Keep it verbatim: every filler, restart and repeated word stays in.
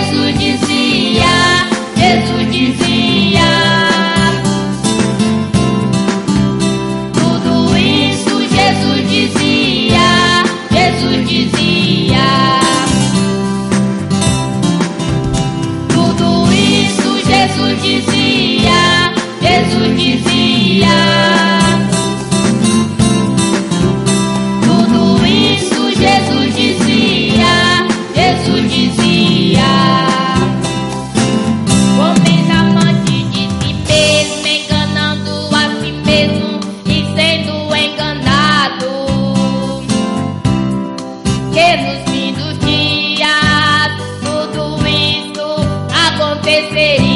Jesus dizia, Jesus dizia. Tudo isso Jesus dizia, Jesus dizia. Tudo isso Jesus dizia, Jesus dizia. Tudo isso Jesus dizia, Jesus dizia. Homens amantes de si mesmo, enganando a si mesmo e sendo enganado. Que nos fim dos dias tudo isso aconteceria.